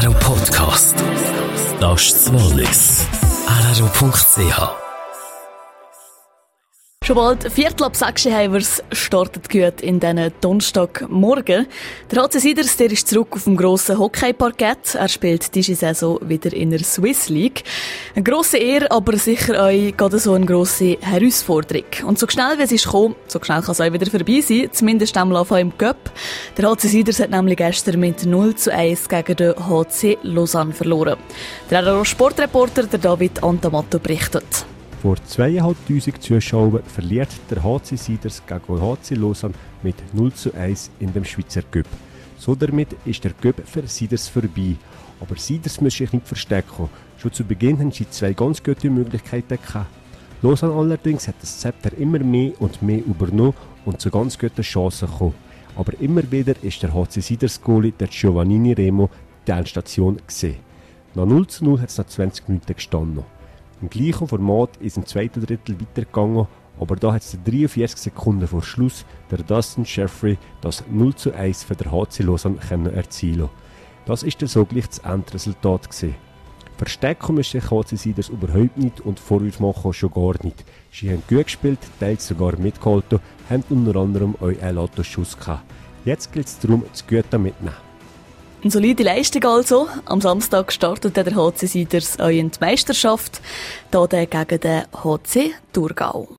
RRO Podcast. Das ist das Wallis. RRO.ch. Schon bald 5:15 haben wir es, startet gut in diesen Donnerstagmorgen. Der HC Siders, der ist zurück auf dem grossen Hockeyparkett. Er spielt diese Saison wieder in der Swiss League. Eine grosse Ehre, aber sicher auch gerade so eine grosse Herausforderung. Und so schnell wie es ist gekommen, so schnell kann es auch wieder vorbei sein, zumindest einmal im Cup. Der HC Siders hat nämlich gestern mit 0:1 gegen den HC Lausanne verloren. Der RRO Sportreporter, der David Antamato, berichtet. Vor 2'500 Zuschauern verliert der HC Siders gegen den HC Lausanne mit 0:1 in dem Schweizer Cup. So damit ist der Cup für Siders vorbei. Aber Siders muss sich nicht verstecken. Schon zu Beginn haben sie 2 ganz gute Möglichkeiten gehabt. Lausanne allerdings hat das Zepter immer mehr und mehr übernommen und zu ganz guten Chancen gekommen. Aber immer wieder ist der HC Siders Goalie, der Giovannini Remo, die Endstation gesehen. Nach 0:0 hat es nach 20 Minuten gestanden. Im gleichen Format ist im zweiten Drittel weitergegangen, aber da hat es 43 Sekunden vor Schluss der Dustin Jeffrey das 0:1 für den HC Lausanne erzielen. Das ist dann so gleich das Endresultat gewesen. Verstecken muss sich HC Siders überhaupt nicht und Vorwürfe machen schon gar nicht. Sie haben gut gespielt, teils sogar mitgehalten, haben unter anderem auch einen Lottoschuss gehabt. Jetzt gilt es darum, das Gute mitnehmen. Eine solide Leistung also. Am Samstag startet der HC Siders auch in die Meisterschaft, hier gegen den HC Thurgau.